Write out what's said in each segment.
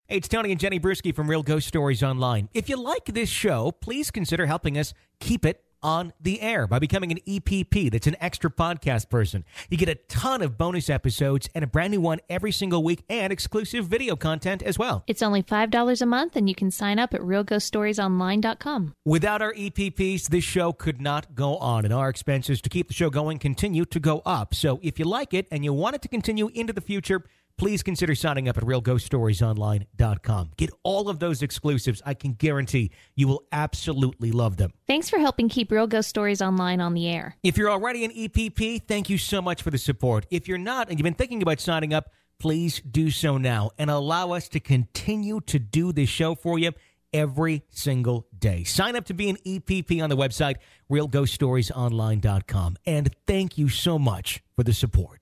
Hey, it's Tony and Jenny Bruschi from Real Ghost Stories Online. If you like this show, please consider helping us keep it on the air by becoming an EPP. That's an extra podcast person. You get a ton of bonus episodes and a brand new one every single week and exclusive video content as well. It's only $5 a month, and you can sign up at realghoststoriesonline.com. Without our EPPs, this show could not go on, and our expenses to keep the show going continue to go up. So if you like it and you want it to continue into the future, please consider signing up at realghoststoriesonline.com. Get all of those exclusives. I can guarantee you will absolutely love them. Thanks for helping keep Real Ghost Stories Online on the air. If you're already an EPP, thank you so much for the support. If you're not and you've been thinking about signing up, please do so now and allow us to continue to do this show for you every single day. Sign up to be an EPP on the website, realghoststoriesonline.com. And thank you so much for the support.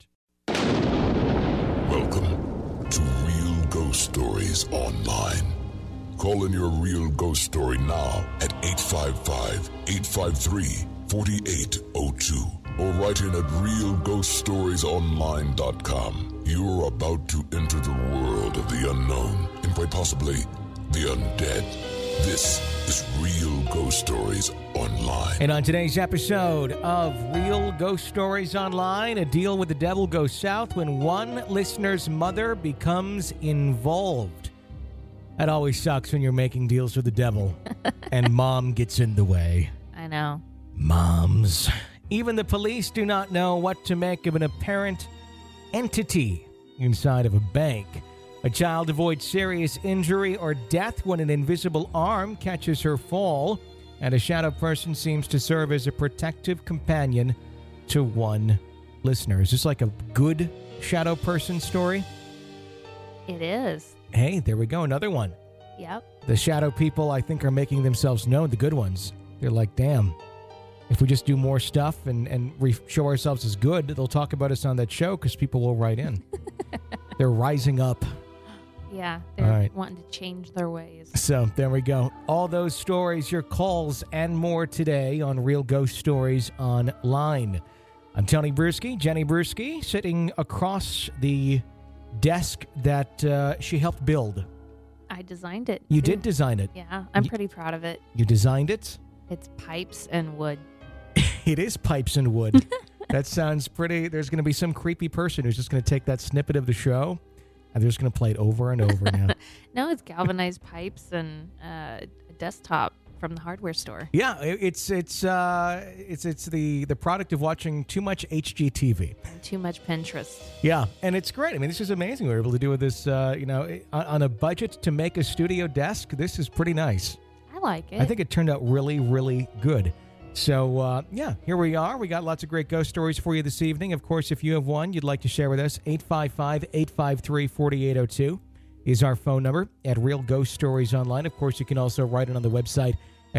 Welcome to Real Ghost Stories Online. Call in your real ghost story now at 855-853-4802 or write in at realghoststoriesonline.com. You are about to enter the world of the unknown and quite possibly the undead. This is Real Ghost Stories Online. And on today's episode of Real Ghost Stories Online, a deal with the devil goes south when one listener's mother becomes involved. That always sucks when you're making deals with the devil and mom gets in the way. I know. Moms. Even the police do not know what to make of an apparent entity inside of a bank. A child avoids serious injury or death when an invisible arm catches her fall, and a shadow person seems to serve as a protective companion to one listener. Is this like a good shadow person story? It is. Hey, there we go. Another one. Yep. The shadow people, I think, are making themselves known, the good ones. They're like, damn, if we just do more stuff and show ourselves as good, they'll talk about us on that show because people will write in. They're rising up. Yeah, they're wanting to change their ways. So there we go. All those stories, your calls, and more today on Real Ghost Stories Online. I'm Tony Bruschi, Jenny Bruschi, sitting across the desk that she helped build. I designed it. You too. did design it. Yeah, I'm pretty proud of it. You designed it? It's pipes and wood. It is pipes and wood. That sounds pretty. There's going to be some creepy person who's just going to take that snippet of the show and they're just going to play it over and over now. No, it's galvanized pipes and a desktop from the hardware store. Yeah, it's the product of watching too much HGTV. And too much Pinterest. Yeah, and it's great. I mean, this is amazing. We were able to do with this, on a budget to make a studio desk. This is pretty nice. I like it. I think it turned out really, really good. So, here we are. We got lots of great ghost stories for you this evening. Of course, if you have one you'd like to share with us, 855-853-4802 is our phone number at Real Ghost Stories Online. Of course, you can also write it on the website at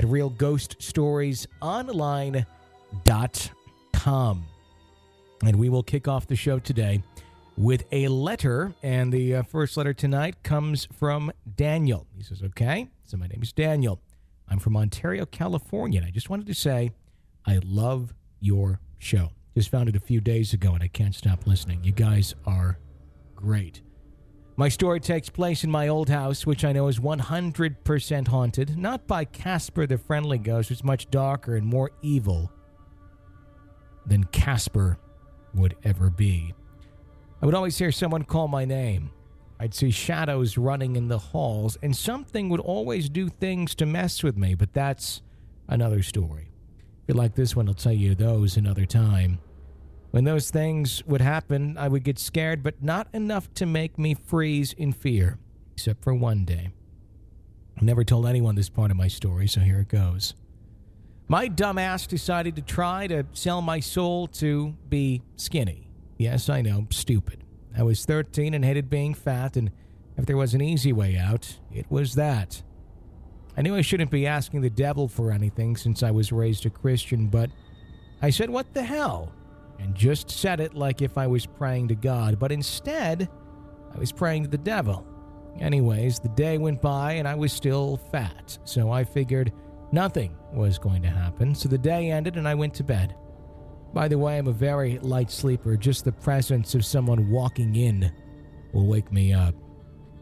realghoststoriesonline.com. And we will kick off the show today with a letter. And the first letter tonight comes from Daniel. He says, okay, so my name is Daniel. I'm from Ontario, California, and I just wanted to say I love your show. Just found it a few days ago, and I can't stop listening. You guys are great. My story takes place in my old house, which I know is 100% haunted, not by Casper the Friendly Ghost, who's much darker and more evil than Casper would ever be. I would always hear someone call my name. I'd see shadows running in the halls, and something would always do things to mess with me, but that's another story. If you like this one, I'll tell you those another time. When those things would happen, I would get scared, but not enough to make me freeze in fear, except for one day. I never told anyone this part of my story, so here it goes. My dumbass decided to try to sell my soul to be skinny. Yes, I know, stupid. I was 13 and hated being fat, and if there was an easy way out, it was that. I knew I shouldn't be asking the devil for anything since I was raised a Christian, but I said, what the hell? And just said it like if I was praying to God, but instead, I was praying to the devil. Anyways, the day went by and I was still fat, so I figured nothing was going to happen, so the day ended and I went to bed. By the way, I'm a very light sleeper. Just the presence of someone walking in will wake me up.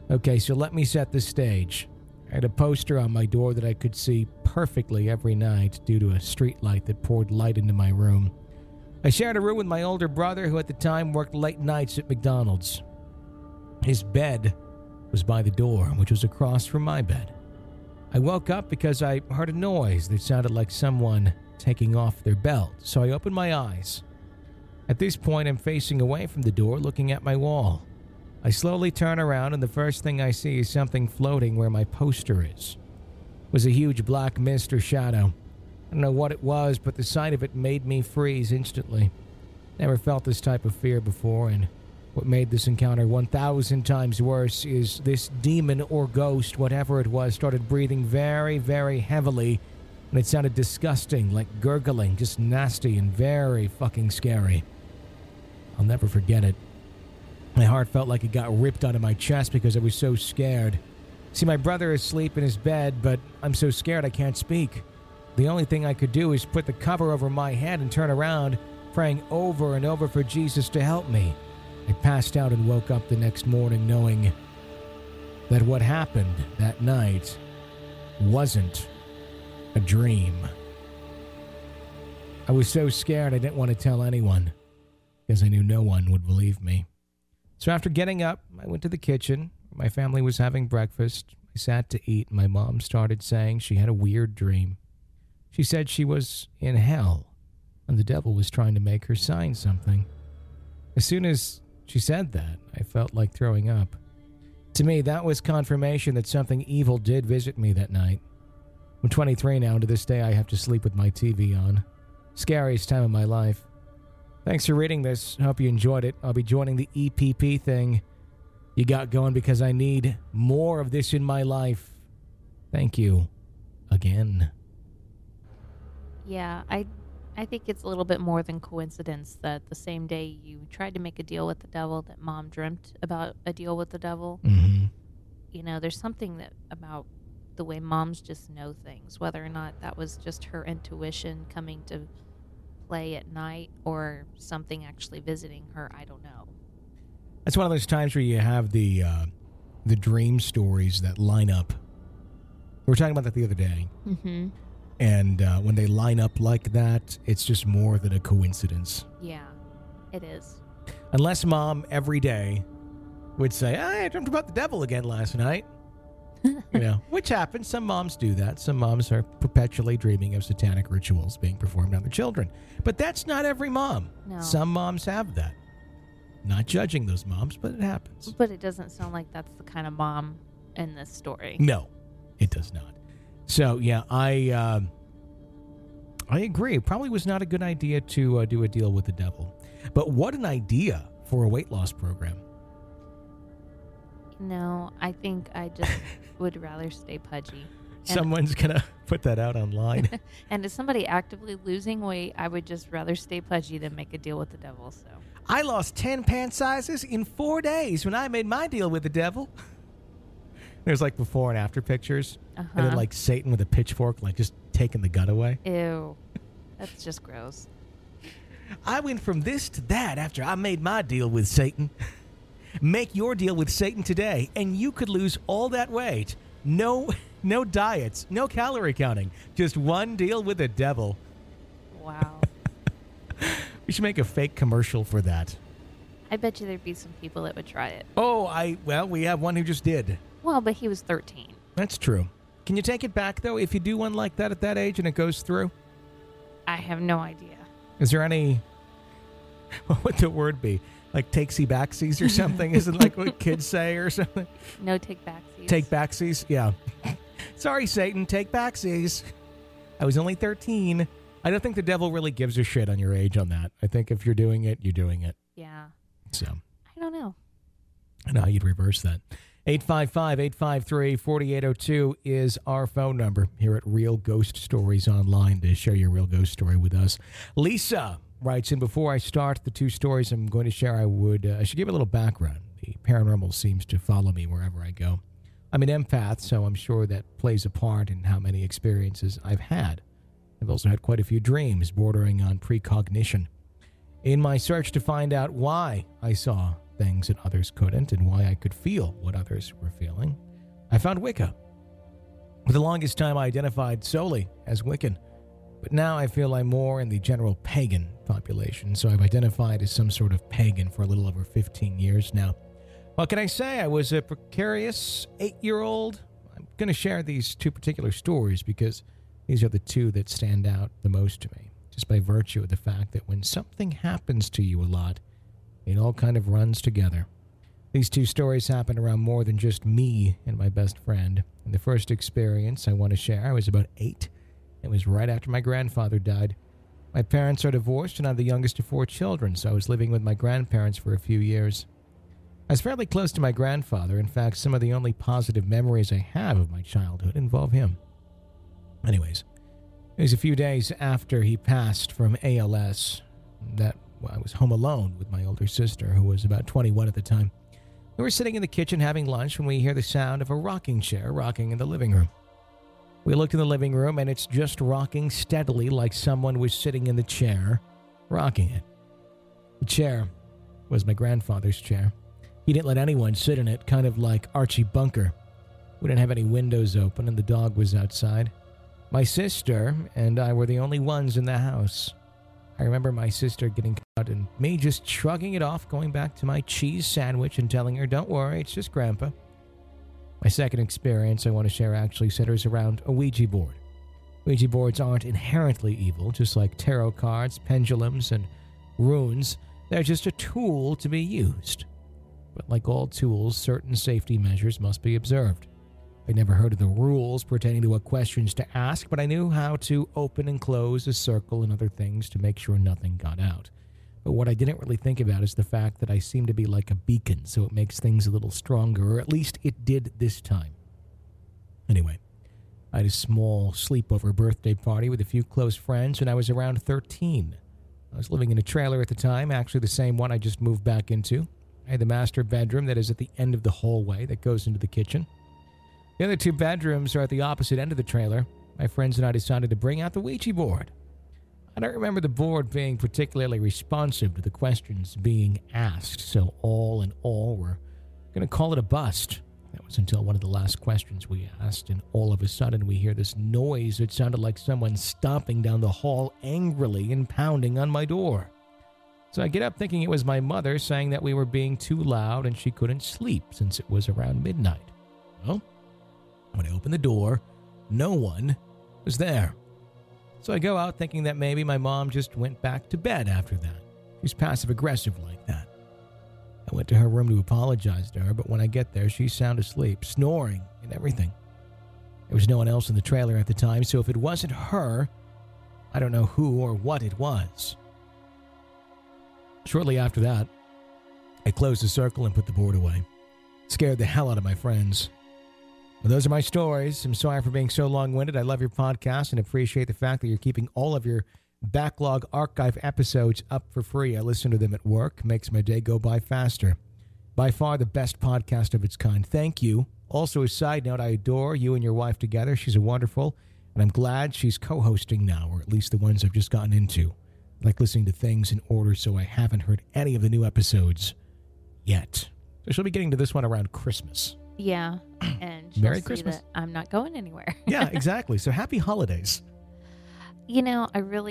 Okay, so let me set the stage. I had a poster on my door that I could see perfectly every night due to a street light that poured light into my room. I shared a room with my older brother, who at the time worked late nights at McDonald's. His bed was by the door, which was across from my bed. I woke up because I heard a noise that sounded like someone taking off their belt, so I opened my eyes. At this point, I'm facing away from the door, looking at my wall. I slowly turn around, and the first thing I see is something floating where my poster is. It was a huge black mist or shadow. I don't know what it was, but the sight of it made me freeze instantly. Never felt this type of fear before, and what made this encounter 1,000 times worse is this demon or ghost, whatever it was, started breathing very, very heavily, and it sounded disgusting, like gurgling, just nasty and very fucking scary. I'll never forget it. My heart felt like it got ripped out of my chest because I was so scared. See, my brother is asleep in his bed, but I'm so scared I can't speak. The only thing I could do is put the cover over my head and turn around, praying over and over for Jesus to help me. I passed out and woke up the next morning knowing that what happened that night wasn't a dream. I was so scared I didn't want to tell anyone because I knew no one would believe me. So after getting up, I went to the kitchen. My family was having breakfast. I sat to eat, and my mom started saying she had a weird dream. She said she was in hell, and the devil was trying to make her sign something. As soon as she said that, I felt like throwing up. To me, that was confirmation that something evil did visit me that night. I'm 23 now, and to this day I have to sleep with my TV on. Scariest time of my life. Thanks for reading this. Hope you enjoyed it. I'll be joining the EPP thing you got going because I need more of this in my life. Thank you again. Yeah, I think it's a little bit more than coincidence that the same day you tried to make a deal with the devil, that Mom dreamt about a deal with the devil. Mm-hmm. You know, there's something that about the way moms just know things, whether or not that was just her intuition coming to play at night or something actually visiting her. I don't know. That's one of those times where you have the dream stories that line up. We were talking about that the other day. Mm-hmm. And when they line up like that, it's just more than a coincidence. Yeah, it is. Unless Mom every day would say, I dreamt about the devil again last night. You know, which happens. Some moms do that. Some moms are perpetually dreaming of satanic rituals being performed on their children. But that's not every mom. No. Some moms have that. Not judging those moms, but it happens. But it doesn't sound like that's the kind of mom in this story. No, it does not. So, yeah, I agree. It probably was not a good idea to do a deal with the devil. But what an idea for a weight loss program. No, I think I just would rather stay pudgy. Someone's going to put that out online. And as somebody actively losing weight, I would just rather stay pudgy than make a deal with the devil. So I lost 10 pant sizes in 4 days when I made my deal with the devil. There's like before and after pictures. Uh-huh. And then like Satan with a pitchfork, like just taking the gut away. Ew. That's just gross. I went from this to that after I made my deal with Satan. Make your deal with Satan today, and you could lose all that weight. No diets, no calorie counting. Just one deal with the devil. Wow. We should make a fake commercial for that. I bet you there'd be some people that would try it. Oh, we have one who just did. Well, but he was 13. That's true. Can you take it back, though, if you do one like that at that age and it goes through? I have no idea. Is there any... What would the word be? Like takesy-backsies or something? Isn't like what kids say or something? No take-backsies. Take-backsies? Yeah. Sorry, Satan. Take-backsies. I was only 13. I don't think the devil really gives a shit on your age on that. I think if you're doing it, you're doing it. Yeah. So. I don't know. I know how you'd reverse that. 855-853-4802 is our phone number here at Real Ghost Stories Online to share your real ghost story with us. Lisa writes in, before I start the two stories I'm going to share, I should give a little background. The paranormal seems to follow me wherever I go. I'm an empath, so I'm sure that plays a part in how many experiences I've had. I've also had quite a few dreams bordering on precognition. In my search to find out why I saw things that others couldn't and why I could feel what others were feeling, I found Wicca. For the longest time, I identified solely as Wiccan, but now I feel I'm more in the general pagan population, so I've identified as some sort of pagan for a little over 15 years now. What can I say? I was a precarious 8-year-old. I'm going to share these two particular stories because these are the two that stand out the most to me, just by virtue of the fact that when something happens to you a lot, it all kind of runs together. These two stories happened around more than just me and my best friend. And the first experience I want to share, I was about 8. It was right after my grandfather died. My parents are divorced and I'm the youngest of 4 children, so I was living with my grandparents for a few years. I was fairly close to my grandfather. In fact, some of the only positive memories I have of my childhood involve him. Anyways, it was a few days after he passed from ALS that I was home alone with my older sister, who was about 21 at the time. We were sitting in the kitchen having lunch when we hear the sound of a rocking chair rocking in the living room. We looked in the living room, and it's just rocking steadily like someone was sitting in the chair, rocking it. The chair was my grandfather's chair. He didn't let anyone sit in it, kind of like Archie Bunker. We didn't have any windows open, and the dog was outside. My sister and I were the only ones in the house. I remember my sister getting out and me just shrugging it off, going back to my cheese sandwich and telling her, "Don't worry, it's just Grandpa." My second experience I want to share actually centers around a Ouija board. Ouija boards aren't inherently evil, just like tarot cards, pendulums, and runes. They're just a tool to be used. But like all tools, certain safety measures must be observed. I never heard of the rules pertaining to what questions to ask, but I knew how to open and close a circle and other things to make sure nothing got out. But what I didn't really think about is the fact that I seem to be like a beacon, so it makes things a little stronger, or at least it did this time. Anyway, I had a small sleepover birthday party with a few close friends when I was around 13. I was living in a trailer at the time, actually the same one I just moved back into. I had the master bedroom that is at the end of the hallway that goes into the kitchen. The other 2 bedrooms are at the opposite end of the trailer. My friends and I decided to bring out the Ouija board. I don't remember the board being particularly responsive to the questions being asked, so all in all, we're going to call it a bust. That was until one of the last questions we asked, and all of a sudden we hear this noise that sounded like someone stomping down the hall angrily and pounding on my door. So I get up thinking it was my mother saying that we were being too loud and she couldn't sleep since it was around midnight. Well, when I opened the door, no one was there. So I go out thinking that maybe my mom just went back to bed after that. She's passive-aggressive like that. I went to her room to apologize to her, but when I get there, she's sound asleep, snoring and everything. There was no one else in the trailer at the time, so if it wasn't her, I don't know who or what it was. Shortly after that, I closed the circle and put the board away. Scared the hell out of my friends. Well, those are my stories. I'm sorry for being so long-winded. I love your podcast and appreciate the fact that you're keeping all of your backlog archive episodes up for free. I listen to them at work. Makes my day go by faster. By far the best podcast of its kind. Thank you. Also, a side note, I adore you and your wife together. She's wonderful, and I'm glad she's co-hosting now, or at least the ones I've just gotten into. I like listening to things in order, so I haven't heard any of the new episodes yet. So she'll be getting to this one around Christmas. Yeah, and she'll Merry see Christmas. that I'm not going anywhere. Yeah, exactly. So happy holidays. You know,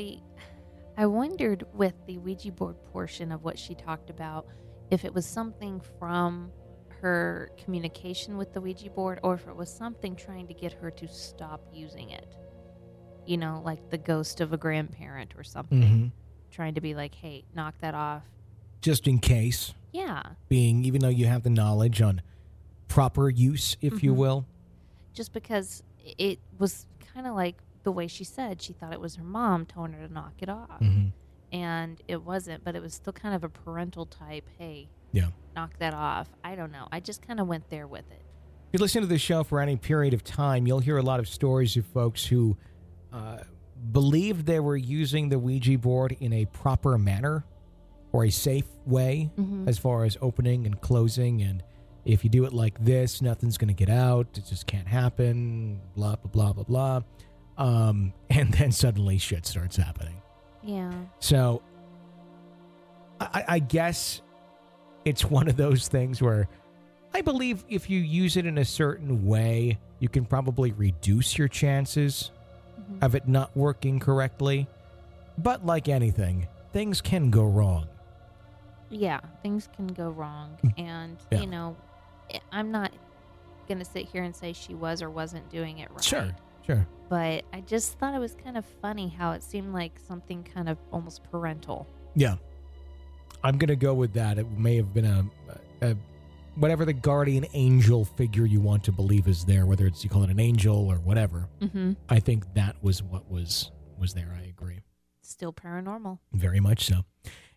I wondered with the Ouija board portion of what she talked about, if it was something from her communication with the Ouija board or if it was something trying to get her to stop using it. You know, like the ghost of a grandparent or something. Mm-hmm. Trying to be like, hey, knock that off. Just in case. Yeah. Even though you have the knowledge on proper use, if you will. Just because it was kind of like the way she said, she thought it was her mom telling her to knock it off. Mm-hmm. And it wasn't, but it was still kind of a parental type, hey, yeah, knock that off. I don't know. I just kind of went there with it. If you listen to this show for any period of time, you'll hear a lot of stories of folks who believed they were using the Ouija board in a proper manner or a safe way as far as opening and closing. And if you do it like this, nothing's going to get out. It just can't happen, blah, blah, blah, blah, blah. And then suddenly shit starts happening. Yeah. So I guess it's one of those things where I believe if you use it in a certain way, you can probably reduce your chances of it not working correctly. But like anything, things can go wrong. Yeah, things can go wrong. And, Yeah. you know, I'm not going to sit here and say she was or wasn't doing it right. Sure. But I just thought it was kind of funny how it seemed like something kind of almost parental. Yeah. I'm going to go with that. It may have been a whatever the guardian angel figure you want to believe is there, whether it's you call it an angel or whatever. Mm-hmm. I think that was what was there. I agree. Still paranormal. Very much so.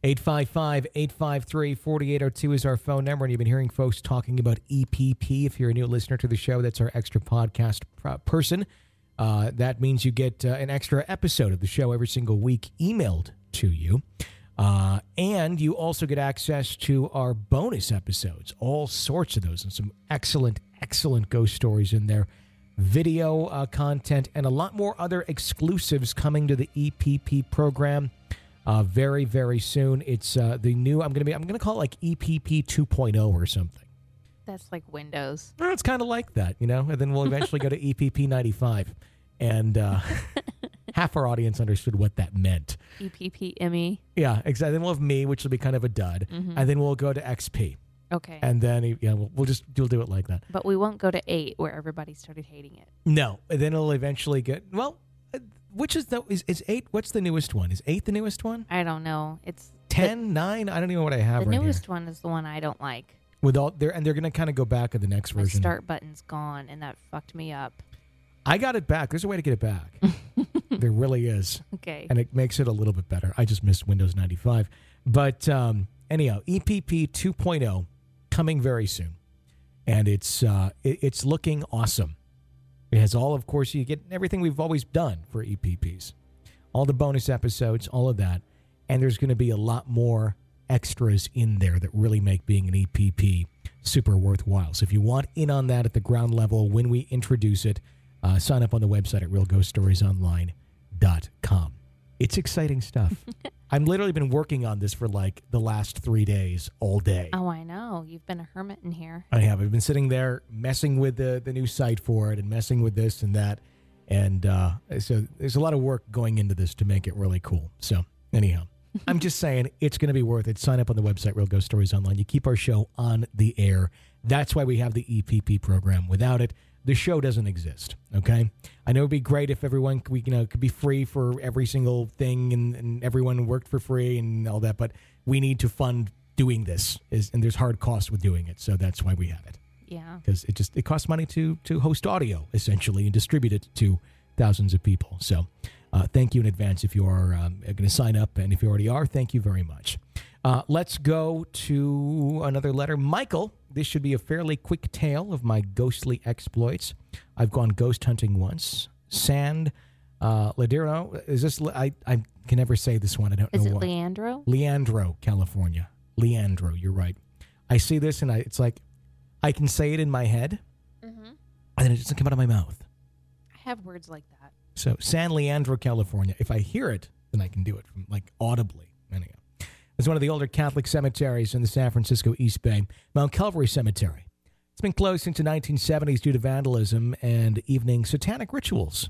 855-853-4802 is our phone number, and you've been hearing folks talking about EPP. If you're a new listener to the show, that's our extra podcast person. That means you get an extra episode of the show every single week emailed to you. And you also get access to our bonus episodes, all sorts of those, and some excellent, excellent ghost stories in there. Video content and a lot more other exclusives coming to the EPP program very, very soon. It's the new. I'm gonna call it like EPP 2.0 or something. That's like Windows. Well, it's kind of like that, you know. And then we'll eventually go to EPP 95, and half our audience understood what that meant. EPP ME. Yeah, exactly. Then we'll have me, which will be kind of a dud, and then we'll go to XP. Okay. And then we'll do it like that. But we won't go to 8 where everybody started hating it. No, and then it'll eventually get which is 8? What's the newest one? Is 8 the newest one? I don't know. It's 10, 9. I don't even know what I have the right newest here. one is the one I don't like. With all they're going to kind of go back to the next My version. start button's gone, and that fucked me up. I got it back. There's a way to get it back. There really is. Okay. And it makes it a little bit better. I just missed Windows 95. But anyhow, EPP 2.0 coming very soon. And it's looking awesome. It has all, of course, you get everything we've always done for EPPs. All the bonus episodes, all of that. And there's going to be a lot more extras in there that really make being an EPP super worthwhile. So if you want in on that at the ground level when we introduce it, sign up on the website at realghoststoriesonline.com. It's exciting stuff. I've literally been working on this for like the last 3 days all day. Oh, I know. You've been a hermit in here. I have. I've been sitting there messing with the new site for it and messing with this and that. And so there's a lot of work going into this to make it really cool. So anyhow, I'm just saying it's going to be worth it. Sign up on the website, Real Ghost Stories Online. You keep our show on the air. That's why we have the EPP program. Without it, the show doesn't exist, okay? I know it'd be great if everyone could be free for every single thing and everyone worked for free and all that, but we need to fund doing this, and there's hard costs with doing it, so that's why we have it. Yeah. Because it costs money to host audio, essentially, and distribute it to thousands of people. So thank you in advance if you are going to sign up, and if you already are, thank you very much. Let's go to another letter. Michael, this should be a fairly quick tale of my ghostly exploits. I've gone ghost hunting once. San Ladero. Is this? I can never say this one. I don't know Is it why. Leandro? Leandro, California. Leandro, you're right. I see this and it's like I can say it in my head, and then it doesn't come out of my mouth. I have words like that. So San Leandro, California. If I hear it, then I can do it from like audibly. Anyhow. It's one of the older Catholic cemeteries in the San Francisco East Bay, Mount Calvary Cemetery. It's been closed since the 1970s due to vandalism and evening satanic rituals.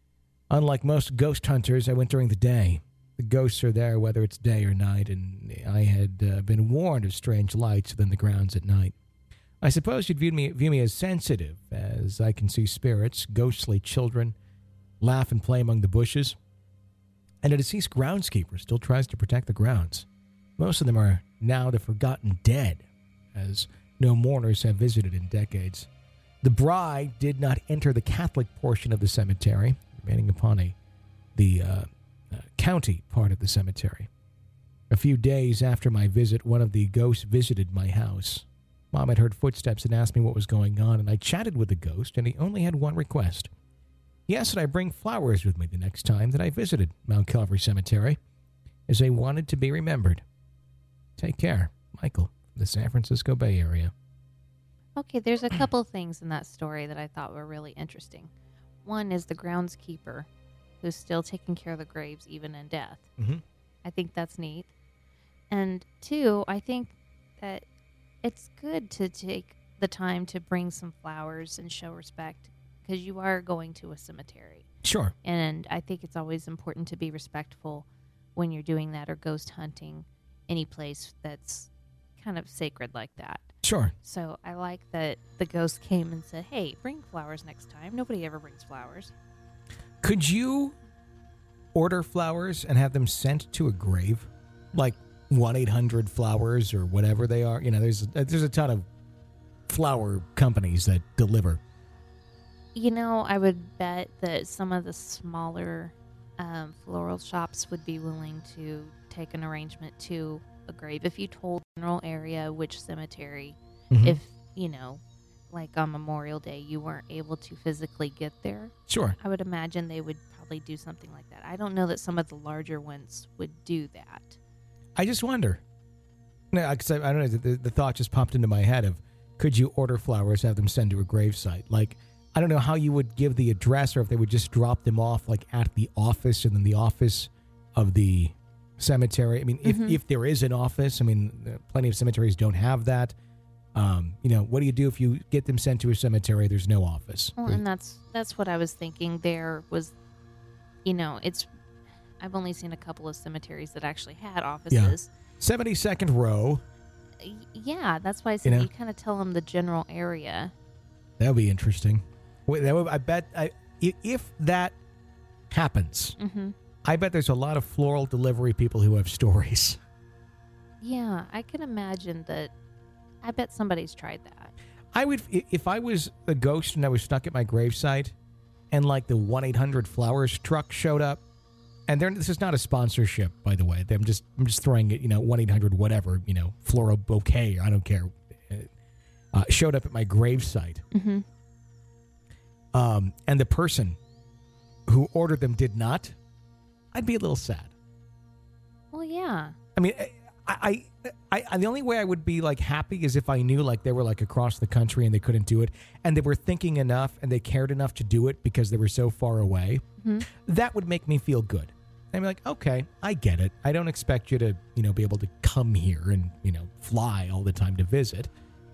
Unlike most ghost hunters, I went during the day. The ghosts are there whether it's day or night, and I had been warned of strange lights within the grounds at night. I suppose you'd view me as sensitive, as I can see spirits, ghostly children, laugh and play among the bushes. And a deceased groundskeeper still tries to protect the grounds. Most of them are now the forgotten dead, as no mourners have visited in decades. The bride did not enter the Catholic portion of the cemetery, remaining upon the county part of the cemetery. A few days after my visit, one of the ghosts visited my house. Mom had heard footsteps and asked me what was going on, and I chatted with the ghost, and he only had one request. He asked that I bring flowers with me the next time that I visited Mount Calvary Cemetery, as I wanted to be remembered. Take care, Michael, the San Francisco Bay Area. Okay, there's a couple things in that story that I thought were really interesting. One is the groundskeeper who's still taking care of the graves even in death. Mm-hmm. I think that's neat. And two, I think that it's good to take the time to bring some flowers and show respect because you are going to a cemetery. Sure. And I think it's always important to be respectful when you're doing that or ghost hunting any place that's kind of sacred like that. Sure. So I like that the ghost came and said, hey, bring flowers next time. Nobody ever brings flowers. Could you order flowers and have them sent to a grave? Like 1-800-Flowers or whatever they are. You know, there's a ton of flower companies that deliver. You know, I would bet that some of the smaller floral shops would be willing to take an arrangement to a grave. If you told the general area which cemetery, if, you know, like on Memorial Day, you weren't able to physically get there. Sure. I would imagine they would probably do something like that. I don't know that some of the larger ones would do that. I just wonder. No, because I don't know. The thought just popped into my head of, could you order flowers, have them send to a gravesite? Like, I don't know how you would give the address, or if they would just drop them off like at the office, and then the office of the cemetery. I mean, if there is an office, I mean, plenty of cemeteries don't have that. You know, what do you do if you get them sent to a cemetery? There's no office. Well, and that's what I was thinking. There was, you know, I've only seen a couple of cemeteries that actually had offices. 72nd row. Yeah, that's why I said You know? you kind of tell them the general area. That would be interesting. I bet if that happens, I bet there's a lot of floral delivery people who have stories. Yeah, I can imagine that. I bet somebody's tried that. I would, if I was a ghost and I was stuck at my gravesite, and like the 1-800-Flowers truck showed up, and this is not a sponsorship, by the way. I'm just throwing it, 1-800 whatever, floral bouquet, I don't care. Showed up at my gravesite, and the person who ordered them did not, I'd be a little sad. Well, yeah. I mean, I the only way I would be like happy is if I knew like they were like across the country and they couldn't do it, and they were thinking enough and they cared enough to do it because they were so far away. That would make me feel good. I'd be like, okay, I get it. I don't expect you to, be able to come here and, fly all the time to visit.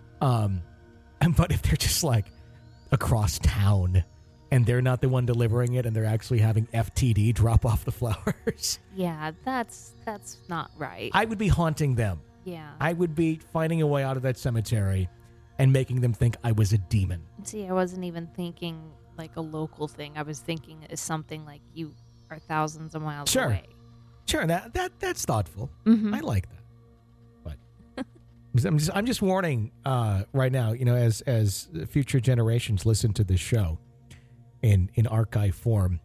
But if they're just like across town and they're not the one delivering it and they're actually having FTD drop off the flowers. Yeah, that's not right. I would be haunting them. Yeah. I would be finding a way out of that cemetery and making them think I was a demon. See, I wasn't even thinking like a local thing. I was thinking it's something like you are thousands of miles away. Sure, that's thoughtful. I like that. But I'm just warning right now, as future generations listen to this show in archive form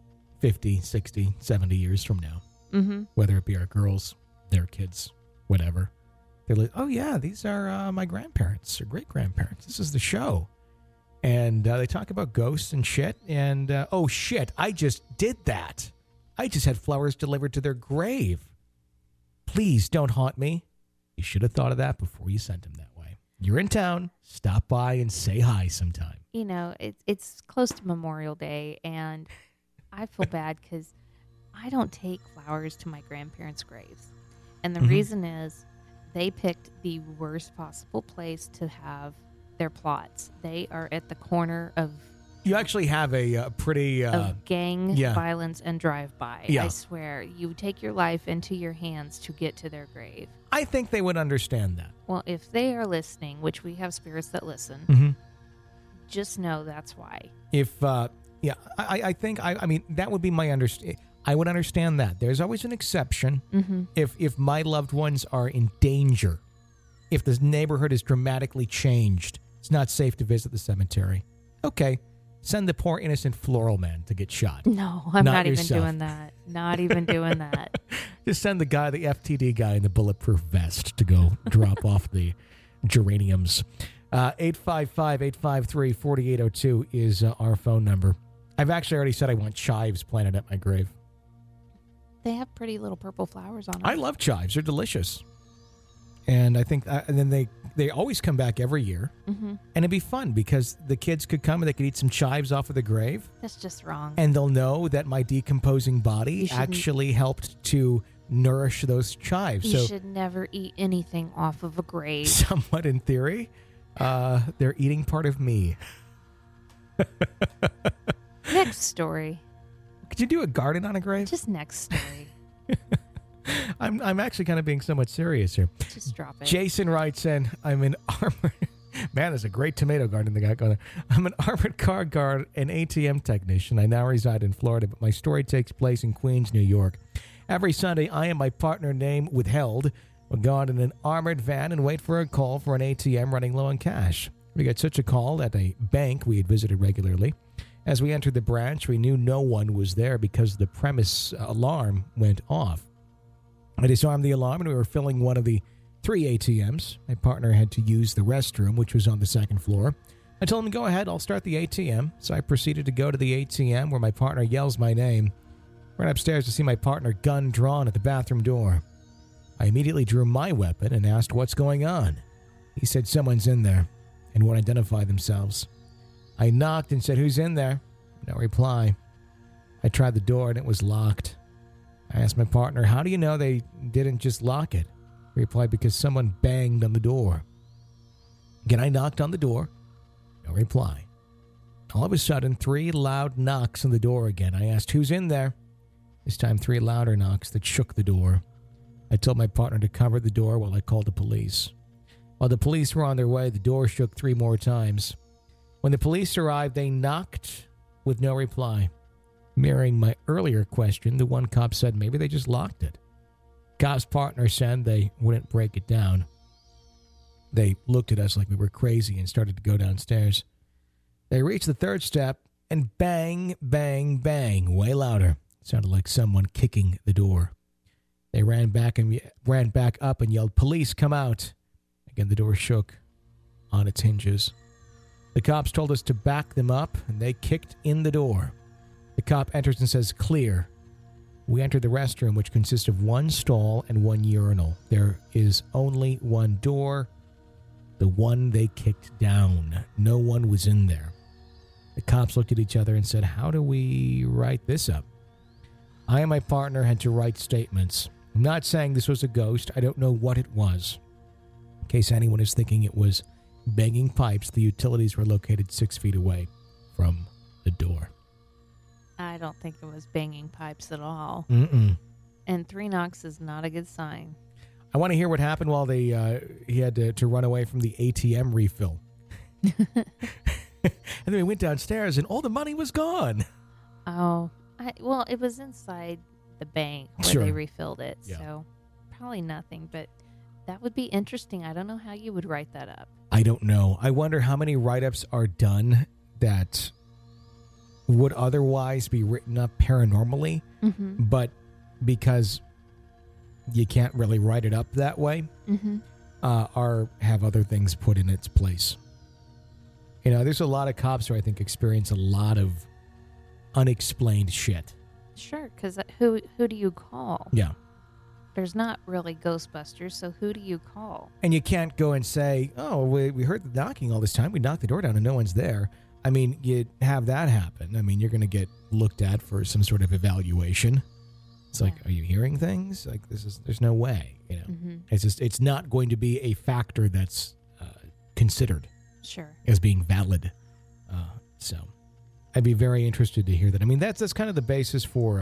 50, 60, 70 years from now, whether it be our girls, their kids, whatever. They're like, oh, yeah, these are my grandparents or great-grandparents. This is the show. And they talk about ghosts and shit. And, oh, shit, I just did that. I just had flowers delivered to their grave. Please don't haunt me. You should have thought of that before you sent them that way. You're in town. Stop by and say hi sometime. It's close to Memorial Day, and I feel bad because I don't take flowers to my grandparents' graves. And the reason is they picked the worst possible place to have their plots. They are at the corner of... You actually have a pretty... of gang violence and drive-by. Yeah. I swear. You take your life into your hands to get to their grave. I think they would understand that. Well, if they are listening, which we have spirits that listen, just know that's why. If, I think, I mean, that would be my understanding. I would understand that. There's always an exception. If my loved ones are in danger, if the neighborhood is dramatically changed, it's not safe to visit the cemetery. Okay, send the poor innocent floral man to get shot. No, I'm not even yourself. doing that. Not even doing that. Just send the FTD guy in the bulletproof vest to go drop off the geraniums. 855-853-4802 is our phone number. I've actually already said I want chives planted at my grave. They have pretty little purple flowers on them. I love chives. They're delicious. And I think, and then they always come back every year. And it'd be fun because the kids could come and they could eat some chives off of the grave. That's just wrong. And they'll know that my decomposing body actually helped to nourish those chives. You So should never eat anything off of a grave. somewhat in theory, they're eating part of me. Next story. Could you do a garden on a grave? Just next story. I'm actually kind of being somewhat serious here. Just drop it. Jason writes in, I'm an armored... Man, there's a great tomato garden they got going there. I'm an armored car guard and ATM technician. I now reside in Florida, but my story takes place in Queens, New York. Every Sunday, I and my partner, name withheld, will go out in an armored van and wait for a call for an ATM running low on cash. We got such a call at a bank we had visited regularly. As we entered the branch, we knew no one was there because the premise alarm went off. I disarmed the alarm and we were filling one of the 3 ATMs. My partner had to use the restroom, which was on the second floor. I told him, go ahead, I'll start the ATM. So I proceeded to go to the ATM where my partner yells my name. Ran upstairs to see my partner, gun drawn at the bathroom door. I immediately drew my weapon and asked what's going on. He said someone's in there and won't identify themselves. I knocked and said, who's in there? No reply. I tried the door and it was locked. I asked my partner, how do you know they didn't just lock it? He replied, because someone banged on the door. Again, I knocked on the door. No reply. All of a sudden, 3 loud knocks on the door again. I asked, who's in there? This time, 3 louder knocks that shook the door. I told my partner to cover the door while I called the police. While the police were on their way, the door shook 3 more times. When the police arrived, they knocked with no reply. Mirroring my earlier question, the one cop said maybe they just locked it. Cop's partner said they wouldn't break it down. They looked at us like we were crazy and started to go downstairs. They reached the 3rd step and bang, bang, bang, way louder. It sounded like someone kicking the door. They ran back up and yelled, police, come out. Again, the door shook on its hinges. The cops told us to back them up, and they kicked in the door. The cop enters and says, clear. We entered the restroom, which consists of 1 stall and 1 urinal. There is only 1 door, the one they kicked down. No one was in there. The cops looked at each other and said, how do we write this up? I and my partner had to write statements. I'm not saying this was a ghost. I don't know what it was. In case anyone is thinking it was banging pipes, the utilities were located 6 feet away from the door. I don't think it was banging pipes at all. Mm-mm. And 3 knocks is not a good sign. I want to hear what happened while he had to run away from the ATM refill. And then we went downstairs and all the money was gone. Oh, well, it was inside the bank where Sure. they refilled it. Yeah. So probably nothing, but that would be interesting. I don't know how you would write that up. I don't know. I wonder how many write-ups are done that would otherwise be written up paranormally, Mm-hmm. but because you can't really write it up that way, Mm-hmm. or have other things put in its place. You know, there's a lot of cops who I think experience a lot of unexplained shit. Sure, because who do you call? Yeah. There's not really Ghostbusters, so who do you call? And you can't go and say, oh, we heard the knocking all this time. We knocked the door down and no one's there. I mean, you have that happen. I mean, you're going to get looked at for some sort of evaluation. It's like, Yeah. are you hearing things? Like, there's no way, you know. Mm-hmm. It's not going to be a factor that's considered Sure. as being valid. So I'd be very interested to hear that. I mean, that's kind of the basis for,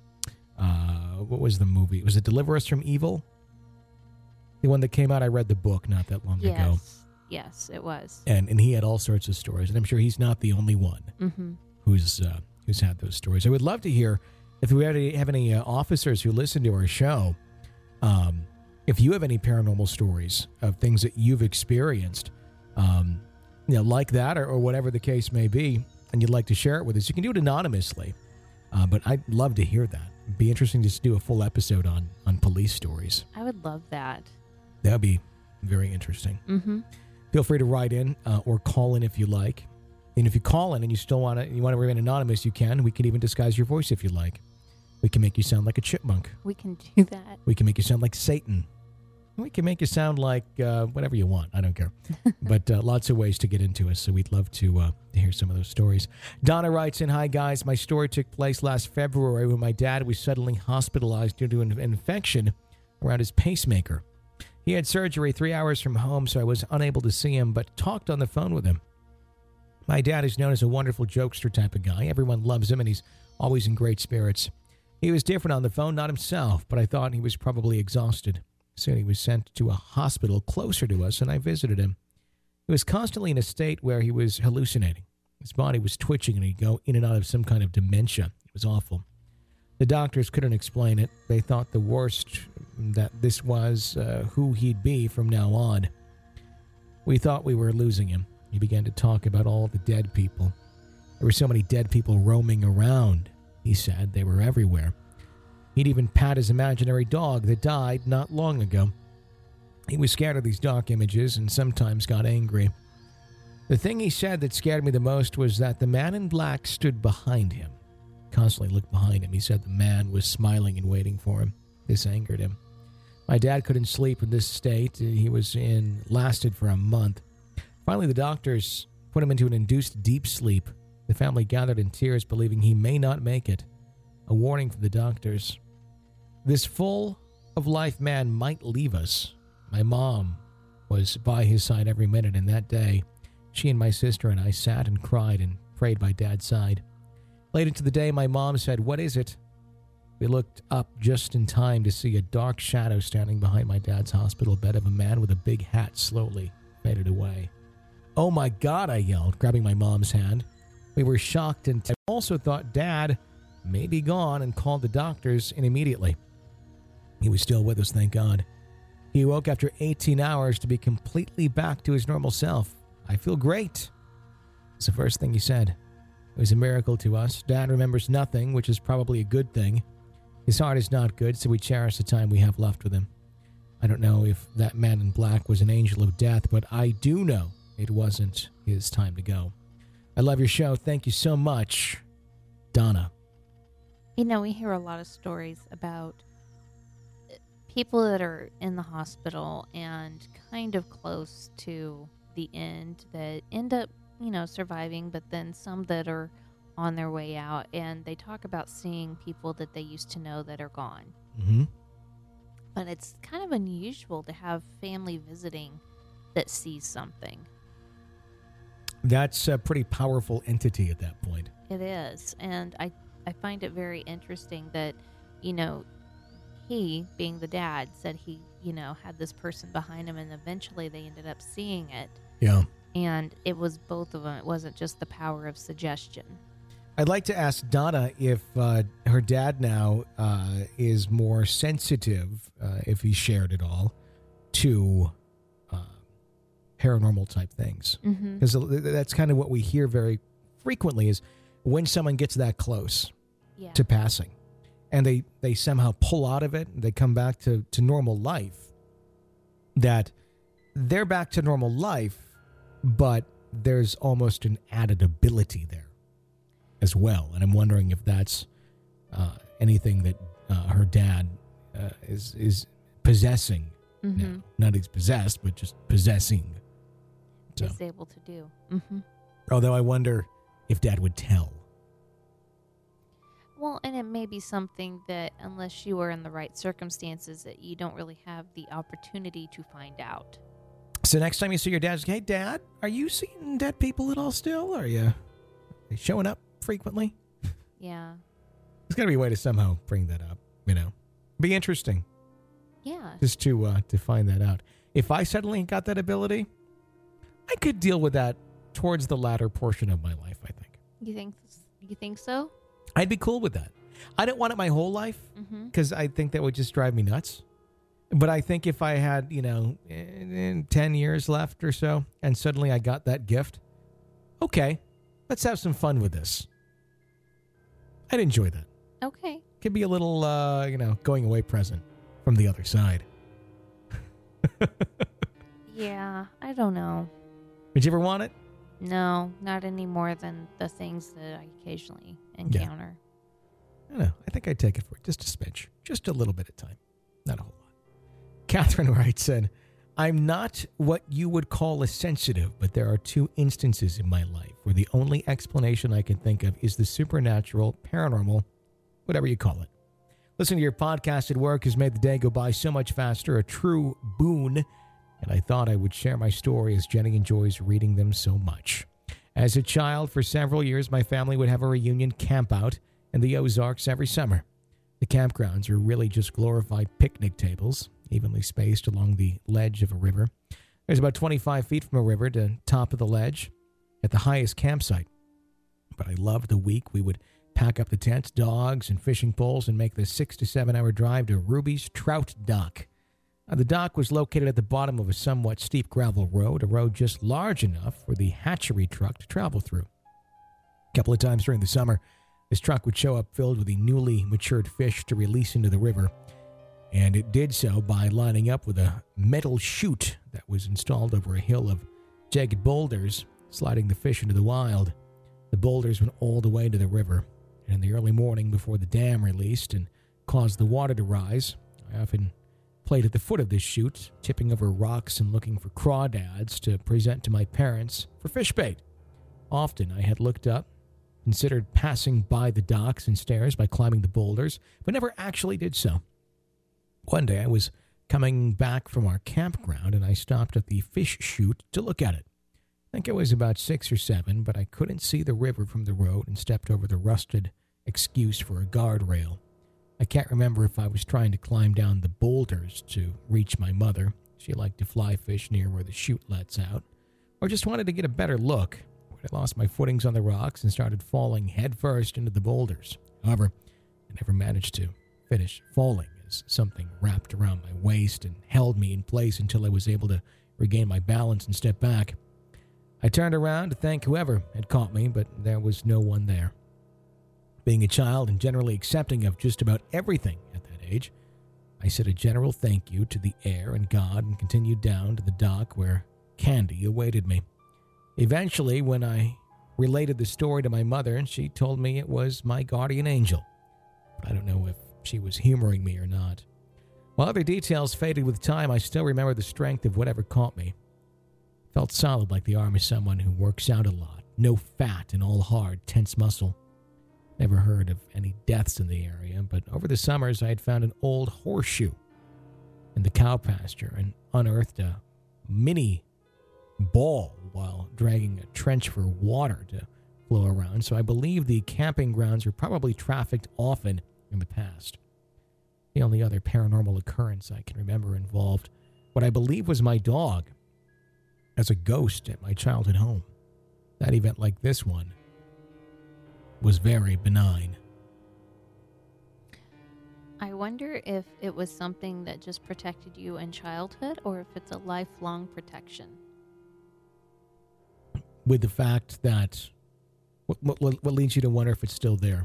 what was the movie? Was it Deliver Us from Evil? The one that came out, I read the book not that long ago. Yes, it was. And he had all sorts of stories, and I'm sure he's not the only one Mm-hmm. who's had those stories. I would love to hear if we have any officers who listen to our show. If you have any paranormal stories of things that you've experienced, like that or whatever the case may be, and you'd like to share it with us, you can do it anonymously. But I'd love to hear that. It'd be interesting just to do a full episode on police stories. I would love that. That would be very interesting. Mm-hmm. Feel free to write in or call in if you like. And if you call in and you still want to remain anonymous, you can. We can even disguise your voice if you like. We can make you sound like a chipmunk. We can do that. We can make you sound like Satan. We can make you sound like whatever you want. I don't care. But lots of ways to get into us, so we'd love to hear some of those stories. Donna writes in, "Hi, guys. My story took place last February when my dad was suddenly hospitalized due to an infection around his pacemaker. He had surgery 3 hours from home, so I was unable to see him, but talked on the phone with him. My dad is known as a wonderful jokester type of guy. Everyone loves him, and he's always in great spirits. He was different on the phone, not himself, but I thought he was probably exhausted. Soon he was sent to a hospital closer to us, and I visited him. He was constantly in a state where he was hallucinating. His body was twitching, and he'd go in and out of some kind of dementia. It was awful. The doctors couldn't explain it. They thought the worst, that this was who he'd be from now on. We thought we were losing him. He began to talk about all the dead people. There were so many dead people roaming around, he said. They were everywhere. He'd even pat his imaginary dog that died not long ago. He was scared of these dark images and sometimes got angry. The thing he said that scared me the most was that the man in black stood behind him. Constantly looked behind him. He said the man was smiling and waiting for him. This angered him. My dad couldn't sleep in this state he was in, lasted for a month. Finally, the doctors put him into an induced deep sleep. The family gathered in tears, believing he may not make it. A warning from the doctors. This full-of-life man might leave us. My mom was by his side every minute, and that day, she and my sister and I sat and cried and prayed by Dad's side. Late into the day, my mom said, "What is it?" We looked up just in time to see a dark shadow standing behind my dad's hospital bed of a man with a big hat slowly faded away. "Oh my God," I yelled, grabbing my mom's hand. We were shocked, and I also thought Dad may be gone and called the doctors in immediately. He was still with us, thank God. He woke after 18 hours to be completely back to his normal self. "I feel great." It's the first thing he said. It was a miracle to us. Dad remembers nothing, which is probably a good thing. His heart is not good, so we cherish the time we have left with him. I don't know if that man in black was an angel of death, but I do know it wasn't his time to go. I love your show. Thank you so much, Donna. You know, we hear a lot of stories about people that are in the hospital and kind of close to the end that end up, surviving, but then some that are on their way out, and they talk about seeing people that they used to know that are gone. Mm-hmm. But it's kind of unusual to have family visiting that sees something. That's a pretty powerful entity at that point. It is, and I find it very interesting that, he, being the dad, said he, had this person behind him, and eventually they ended up seeing it. Yeah. And it was both of them. It wasn't just the power of suggestion. I'd like to ask Donna if her dad now is more sensitive, if he shared it all, to paranormal type things. Because that's kind of what we hear very frequently is when someone gets that close to passing and they somehow pull out of it, and they come back to normal life, that they're back to normal life, but there's almost an added ability there as well. And I'm wondering if that's anything that her dad is possessing now. Not he's possessed, but just possessing. So. Is able to do. Although I wonder if Dad would tell. Well, and it may be something that, unless you are in the right circumstances, that you don't really have the opportunity to find out. So next time you see your dad, hey, Dad, are you seeing dead people at all still? Are you showing up frequently? Yeah. There's got to be a way to somehow bring that up, Be interesting. Yeah. Just to find that out. If I suddenly got that ability, I could deal with that towards the latter portion of my life, I think. You think so? I'd be cool with that. I don't want it my whole life because I think that would just drive me nuts. But I think if I had, 10 years left or so, and suddenly I got that gift, okay, let's have some fun with this. I'd enjoy that. Okay. Could be a little, going away present from the other side. Yeah, I don't know. Would you ever want it? No, not any more than the things that I occasionally encounter. I don't know. I think I'd take it for just a smidge. Just a little bit of time. Not a whole lot. Catherine writes in, I'm not what you would call a sensitive, but there are 2 instances in my life where the only explanation I can think of is the supernatural, paranormal, whatever you call it. Listening to your podcast at work has made the day go by so much faster, a true boon, and I thought I would share my story as Jenny enjoys reading them so much. As a child, for several years, my family would have a reunion campout in the Ozarks every summer. The campgrounds are really just glorified picnic tables, evenly spaced along the ledge of a river. There's about 25 feet from a river to top of the ledge at the highest campsite. But I loved the week we would pack up the tents, dogs, and fishing poles and make the 6 to 7 hour drive to Ruby's Trout Dock. The dock was located at the bottom of a somewhat steep gravel road, a road just large enough for the hatchery truck to travel through. A couple of times during the summer, this truck would show up filled with the newly matured fish to release into the river, and it did so by lining up with a metal chute that was installed over a hill of jagged boulders, sliding the fish into the wild. The boulders went all the way to the river, and in the early morning before the dam released and caused the water to rise, I often played at the foot of this chute, tipping over rocks and looking for crawdads to present to my parents for fish bait. Often I had looked up, considered passing by the docks and stairs by climbing the boulders, but never actually did so. One day I was coming back from our campground and I stopped at the fish chute to look at it. I think I was about 6 or 7, but I couldn't see the river from the road and stepped over the rusted excuse for a guardrail. I can't remember if I was trying to climb down the boulders to reach my mother. She liked to fly fish near where the chute lets out, or just wanted to get a better look. I lost my footings on the rocks and started falling headfirst into the boulders. However, I never managed to finish falling as something wrapped around my waist and held me in place until I was able to regain my balance and step back. I turned around to thank whoever had caught me, but there was no one there. Being a child and generally accepting of just about everything at that age, I said a general thank you to the air and God and continued down to the dock where Candy awaited me. Eventually, when I related the story to my mother, she told me it was my guardian angel. But I don't know if she was humoring me or not. While other details faded with time, I still remember the strength of whatever caught me. It felt solid like the arm of someone who works out a lot. No fat and all hard, tense muscle. Never heard of any deaths in the area, but over the summers I had found an old horseshoe in the cow pasture and unearthed a mini ball while dragging a trench for water to flow around, so I believe the camping grounds were probably trafficked often in the past. The only other paranormal occurrence I can remember involved what I believe was my dog as a ghost at my childhood home. That event, like this one, was very benign. I wonder if it was something that just protected you in childhood or if it's a lifelong protection. With the fact that, what leads you to wonder if it's still there?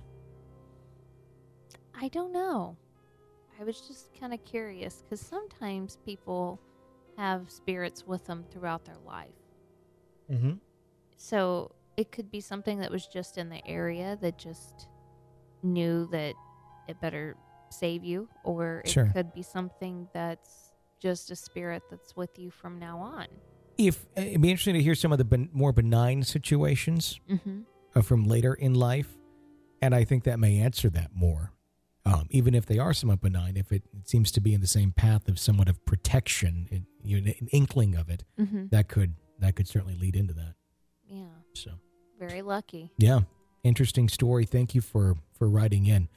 I don't know. I was just kind of curious because sometimes people have spirits with them throughout their life. Mm-hmm. So it could be something that was just in the area that just knew that it better save you, or it Sure. could be something that's just a spirit that's with you from now on. It'd be interesting to hear some of the more benign situations from later in life, and I think that may answer that more. Even if they are somewhat benign, if it seems to be in the same path of somewhat of protection, an inkling of it, that could certainly lead into that. Yeah. So Very lucky. yeah, interesting story. Thank you for writing in.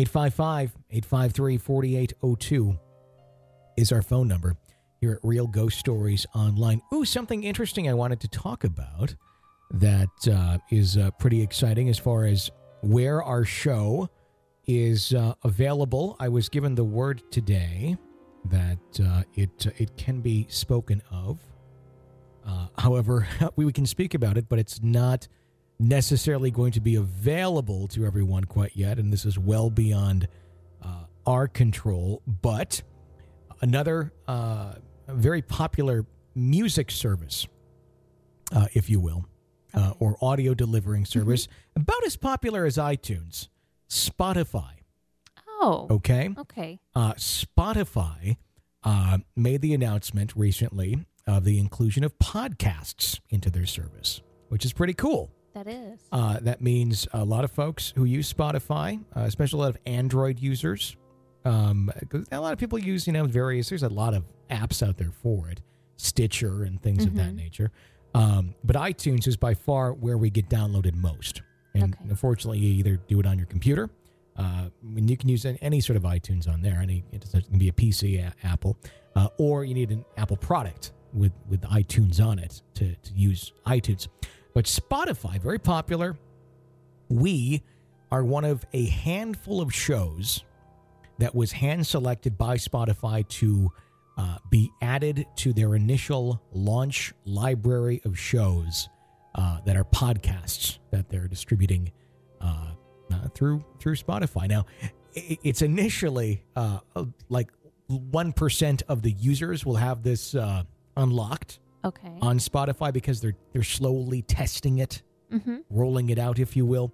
855-853-4802 is our phone number here at Real Ghost Stories Online. Ooh, something interesting I wanted to talk about that is pretty exciting as far as where our show is available. I was given the word today that it can be spoken of. However, we can speak about it, but it's not necessarily going to be available to everyone quite yet, and this is well beyond our control. But another very popular music service, if you will, or audio delivering service, about as popular as iTunes, Spotify. Oh. Okay? Okay. Spotify made the announcement recently of the inclusion of podcasts into their service, which is pretty cool. That is. That means a lot of folks who use Spotify, especially a lot of Android users, 'cause a lot of people use, there's a lot of apps out there for it, Stitcher and things of that nature. But iTunes is by far where we get downloaded most. And unfortunately, you either do it on your computer, and you can use any sort of iTunes on there. It can be a PC, Apple, or you need an Apple product with iTunes on it to use iTunes. But Spotify, very popular. We are one of a handful of shows that was hand-selected by Spotify to be added to their initial launch library of shows that are podcasts that they're distributing through Spotify. Now, it's initially like 1% of the users will have this unlocked on Spotify because they're slowly testing it, rolling it out, if you will,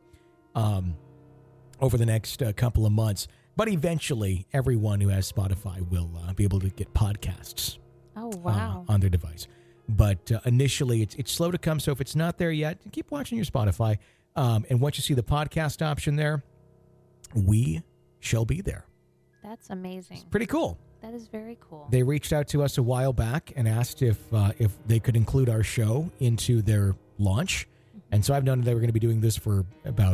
over the next couple of months. But eventually, everyone who has Spotify will be able to get podcasts on their device. But initially, it's slow to come. So if it's not there yet, keep watching your Spotify. And once you see the podcast option there, we shall be there. That's amazing. It's pretty cool. That is very cool. They reached out to us a while back and asked if they could include our show into their launch. And so I've known they were going to be doing this for about,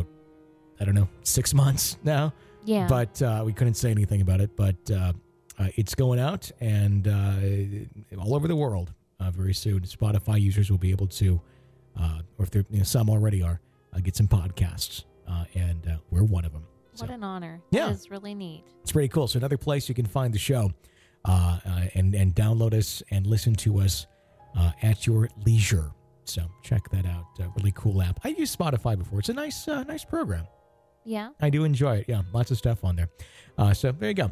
6 months now. Yeah. But we couldn't say anything about it. But it's going out and all over the world very soon. Spotify users will be able to, or if they're, some already are, get some podcasts. And we're one of them. What an honor. Yeah. That is really neat. It's pretty cool. So another place you can find the show and download us and listen to us at your leisure. So check that out. Really cool app. I used Spotify before. It's a nice program. Yeah. I do enjoy it. Yeah, lots of stuff on there. So there you go.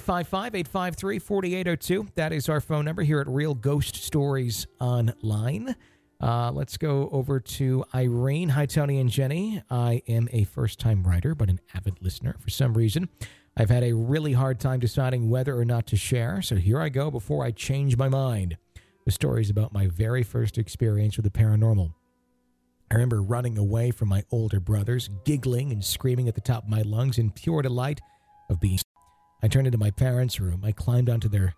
855-853-4802. That is our phone number here at Real Ghost Stories Online. Let's go over to Irene. Hi, Tony and Jenny. I am a first-time writer, but an avid listener. For some reason, I've had a really hard time deciding whether or not to share, so here I go before I change my mind. The story is about my very first experience with the paranormal. I remember running away from my older brothers, giggling and screaming at the top of my lungs in pure delight of being. I turned into my parents' room. I climbed onto their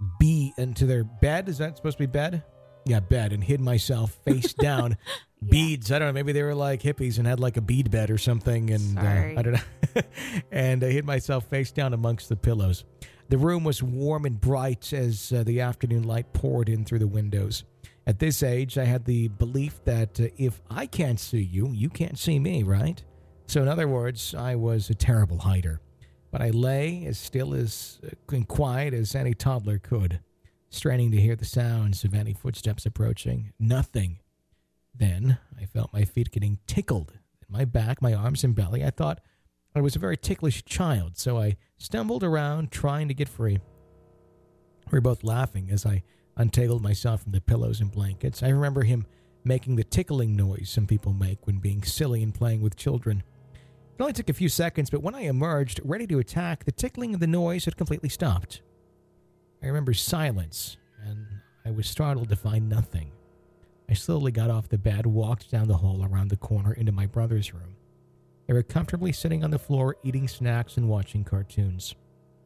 bed. Is that supposed to be bed? Yeah, bed, and hid myself face down. Yeah. Beads. I don't know. Maybe they were like hippies and had like a bead bed or something. And I don't know. And I hid myself face down amongst the pillows. The room was warm and bright as the afternoon light poured in through the windows. At this age, I had the belief that if I can't see you, you can't see me, right? So in other words, I was a terrible hider. But I lay as still as and quiet as any toddler could, straining to hear the sounds of any footsteps approaching. Nothing. Then I felt my feet getting tickled in my back, my arms and belly. I thought I was a very ticklish child, so I stumbled around trying to get free. We were both laughing as I untangled myself from the pillows and blankets. I remember him making the tickling noise some people make when being silly and playing with children. It only took a few seconds, but when I emerged, ready to attack, the tickling and the noise had completely stopped. I remember silence, and I was startled to find nothing. I slowly got off the bed, walked down the hall around the corner into my brother's room. They were comfortably sitting on the floor, eating snacks and watching cartoons.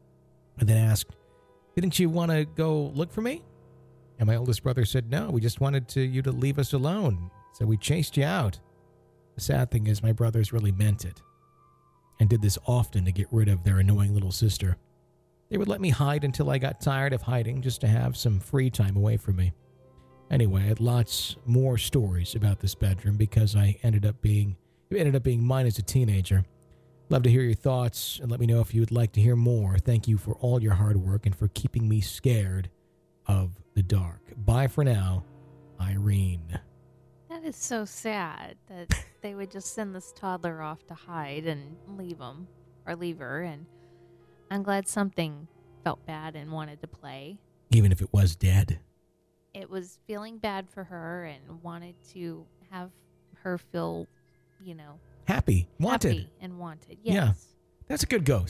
I then asked, "Didn't you want to go look for me?" And my oldest brother said, "No, we just wanted you to leave us alone, so we chased you out." The sad thing is my brothers really meant it, and did this often to get rid of their annoying little sister. They would let me hide until I got tired of hiding, just to have some free time away from me. Anyway, I had lots more stories about this bedroom because it ended up being mine as a teenager. Love to hear your thoughts, and let me know if you would like to hear more. Thank you for all your hard work and for keeping me scared of the dark. Bye for now, Irene. That is so sad that they would just send this toddler off to hide and leave her. And I'm glad something felt bad and wanted to play. Even if it was dead. It was feeling bad for her and wanted to have her feel, happy, wanted. Happy and wanted, yes. Yeah, that's a good ghost.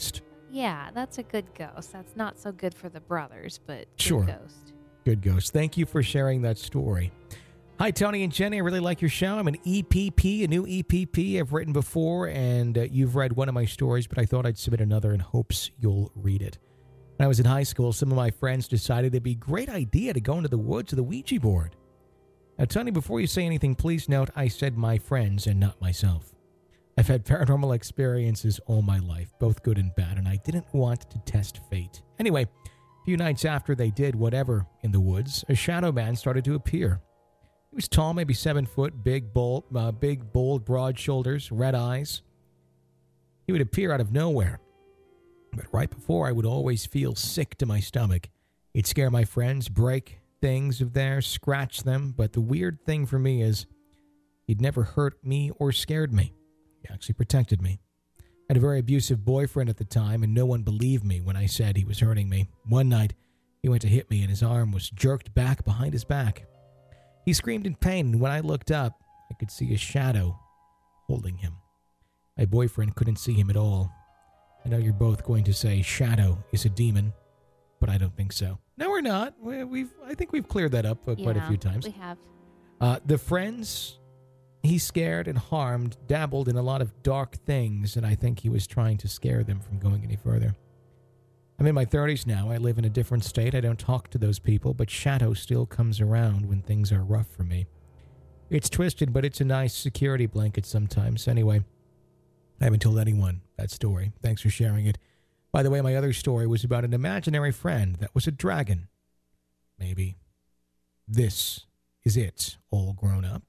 Yeah, that's a good ghost. That's not so good for the brothers, but good Sure. ghost. Good ghost. Thank you for sharing that story. Hi, Tony and Jenny. I really like your show. I'm an EPP, a new EPP I've written before, and you've read one of my stories, but I thought I'd submit another in hopes you'll read it. When I was in high school, some of my friends decided it'd be a great idea to go into the woods with a Ouija board. Now, Tony, before you say anything, please note I said my friends and not myself. I've had paranormal experiences all my life, both good and bad, and I didn't want to test fate. Anyway, a few nights after they did whatever in the woods, a shadow man started to appear. He was tall, maybe 7 foot, big, bold, broad shoulders, red eyes. He would appear out of nowhere. But right before, I would always feel sick to my stomach. He'd scare my friends, break things of theirs, scratch them. But the weird thing for me is he'd never hurt me or scared me. He actually protected me. I had a very abusive boyfriend at the time, and no one believed me when I said he was hurting me. One night, he went to hit me, and his arm was jerked back behind his back. He screamed in pain, and when I looked up, I could see a shadow holding him. My boyfriend couldn't see him at all. I know you're both going to say shadow is a demon, but I don't think so. No, we're not. I think we've cleared that up quite a few times. We have. The friends he scared and harmed dabbled in a lot of dark things, and I think he was trying to scare them from going any further. I'm in my 30s now. I live in a different state. I don't talk to those people, but shadow still comes around when things are rough for me. It's twisted, but it's a nice security blanket sometimes. Anyway, I haven't told anyone that story. Thanks for sharing it. By the way, my other story was about an imaginary friend that was a dragon. Maybe this is it, all grown up.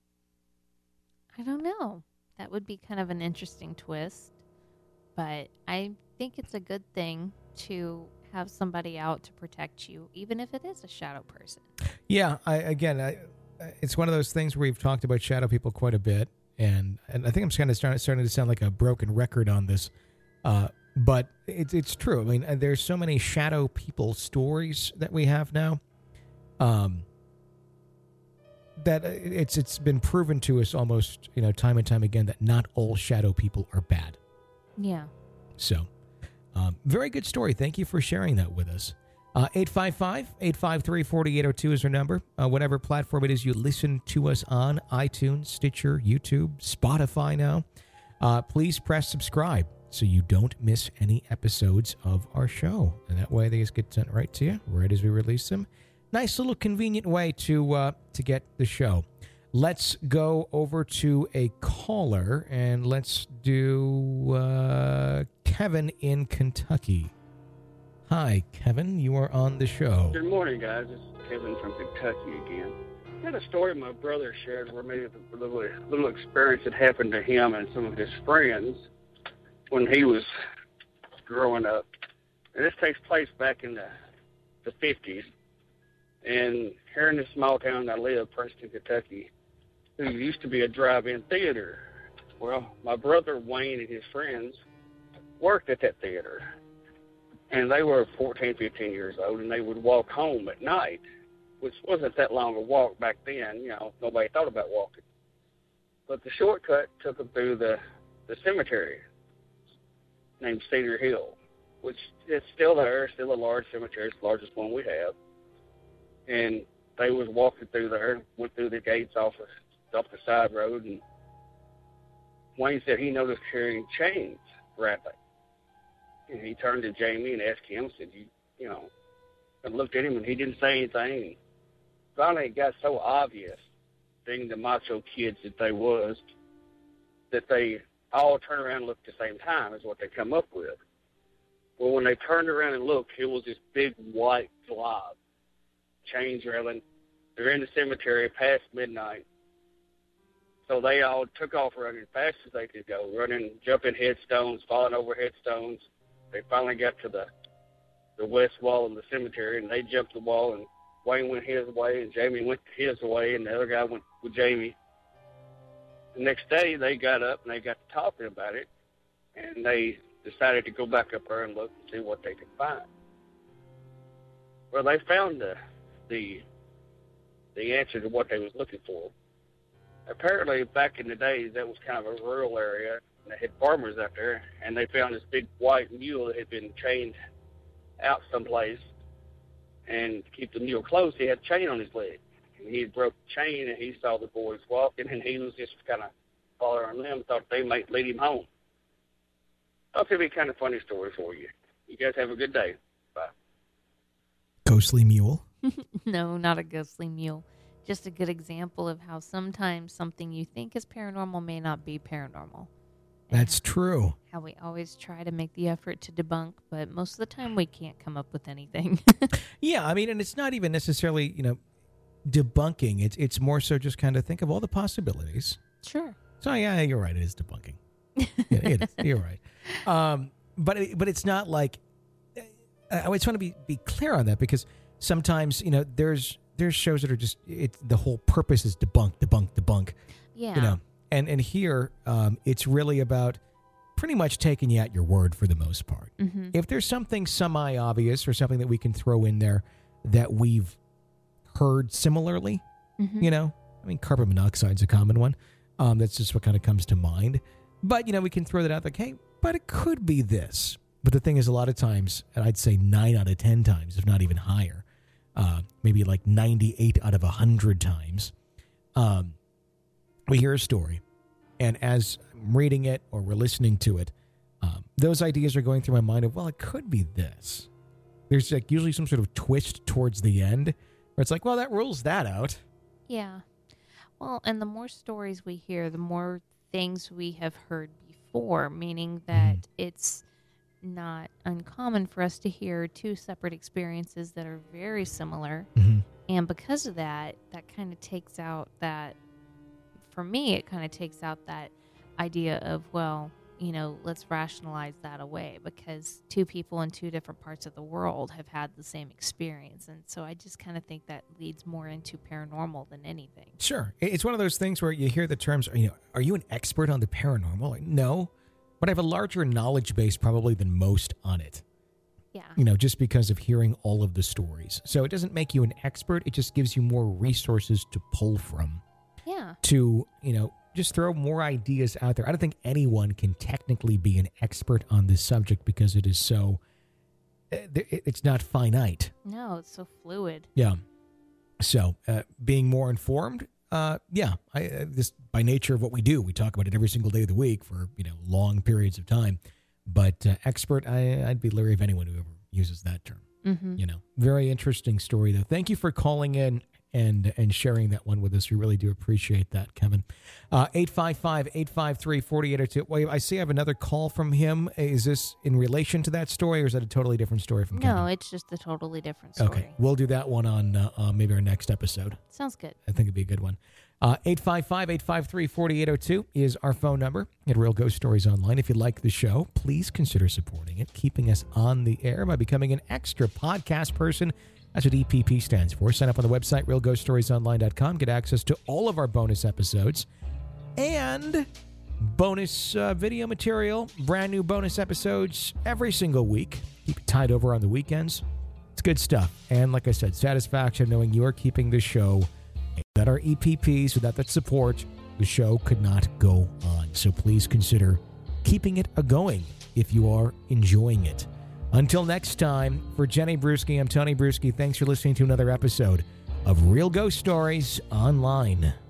I don't know. That would be kind of an interesting twist. But I think it's a good thing to have somebody out to protect you, even if it is a shadow person. Yeah, it's one of those things where we've talked about shadow people quite a bit, and I think I'm kind of starting to sound like a broken record on this, but it's true. I mean, there's so many shadow people stories that we have now, that it's been proven to us almost time and time again that not all shadow people are bad. Yeah. So, very good story. Thank you for sharing that with us. 855-853-4802 is our number. Whatever platform it is you listen to us on, iTunes, Stitcher, YouTube, Spotify now. Please press subscribe so you don't miss any episodes of our show. And that way they just get sent right to you right as we release them. Nice little convenient way to get the show. Let's go over to a caller, and let's do Kevin in Kentucky. Hi, Kevin. You are on the show. Good morning, guys. This is Kevin from Kentucky again. I had a story my brother shared where maybe a little experience that happened to him and some of his friends when he was growing up. And this takes place back in the 50s. And here in this small town I live, Princeton, Kentucky, there used to be a drive-in theater. Well, my brother Wayne and his friends worked at that theater. And they were 14, 15 years old, and they would walk home at night, which wasn't that long a walk back then. Nobody thought about walking. But the shortcut took them through the cemetery named Cedar Hill, which is still there, still a large cemetery. It's the largest one we have. And they was walking through there, went through the gates off the side road, and Wayne said he noticed hearing chains rattling. And he turned to Jamie and asked him, said, I looked at him, and he didn't say anything. And finally, it got so obvious, being the macho kids that they was, that they all turned around and looked at the same time is what they come up with. Well, when they turned around and looked, it was this big white glob, chains rattling. They're in the cemetery past midnight. So they all took off running fast as they could go, running, jumping headstones, falling over headstones. They finally got to the west wall of the cemetery, and they jumped the wall, and Wayne went his way, and Jamie went his way, and the other guy went with Jamie. The next day, they got up, and they got to talking about it, and they decided to go back up there and look and see what they could find. Well, they found the answer to what they was looking for. Apparently, back in the days, that was kind of a rural area. And they had farmers out there, and they found this big white mule that had been chained out someplace. And to keep the mule close, he had a chain on his leg. And he had broke the chain, and he saw the boys walking, and he was just kind of following them, thought they might lead him home. Thought it'd be kind of funny story for you. You guys have a good day. Bye. Ghostly mule? No, not a ghostly mule. Just a good example of how sometimes something you think is paranormal may not be paranormal. And That's true. how we always try to make the effort to debunk, but most of the time we can't come up with anything. Yeah, I mean, and it's not even necessarily, debunking. It's more so just kind of think of all the possibilities. Sure. So, yeah, you're right. It is debunking. Yeah, it is. You're right. But it's not like I just want to be clear on that, because sometimes, there's shows that are just the whole purpose is debunk. Yeah. And here it's really about pretty much taking you at your word for the most part. Mm-hmm. If there's something semi-obvious or something that we can throw in there that we've heard similarly, Mm-hmm. carbon monoxide's a common one. That's just what kind of comes to mind. But, we can throw that out like, hey, but it could be this. But the thing is, a lot of times, and I'd say 9 out of 10 times, if not even higher, maybe like 98 out of 100 times, we hear a story. And as I'm reading it or we're listening to it, those ideas are going through my mind of, well, it could be this. There's like usually some sort of twist towards the end where it's like, well, that rules that out. Yeah. Well, and the more stories we hear, the more things we have heard before, meaning that it's not uncommon for us to hear two separate experiences that are very similar. Mm-hmm. And because of that, that kind of takes out that, for me, it kind of takes out that idea of, well, let's rationalize that away, because two people in two different parts of the world have had the same experience. And so I just kind of think that leads more into paranormal than anything. Sure. It's one of those things where you hear the terms, are you an expert on the paranormal? Like, no, but I have a larger knowledge base probably than most on it. Yeah. Just because of hearing all of the stories. So it doesn't make you an expert. It just gives you more resources to pull from. Yeah. To, just throw more ideas out there. I don't think anyone can technically be an expert on this subject because it is so, it's not finite. No, it's so fluid. Yeah. So being more informed, this by nature of what we do, we talk about it every single day of the week for, long periods of time. But expert, I'd be leery of anyone who ever uses that term. Mm-hmm. Very interesting story, though. Thank you for calling in and sharing that one with us. We really do appreciate that, Kevin. 855-853-4802. Well, I see I have another call from him. Is this in relation to that story, or is that a totally different story from Kevin? No, it's just a totally different story. Okay, we'll do that one on maybe our next episode. Sounds good. I think it'd be a good one. 855-853-4802 is our phone number at Real Ghost Stories Online. If you like the show, please consider supporting it, keeping us on the air by becoming an extra podcast person. That's what EPP stands for. Sign up on the website, realghoststoriesonline.com. Get access to all of our bonus episodes and bonus video material, brand new bonus episodes every single week. Keep it tied over on the weekends. It's good stuff. And like I said, satisfaction knowing you are keeping the show. Without our EPPs, without that support, the show could not go on. So please consider keeping it a-going if you are enjoying it. Until next time, for Jenny Bruschi, I'm Tony Bruschi. Thanks for listening to another episode of Real Ghost Stories Online.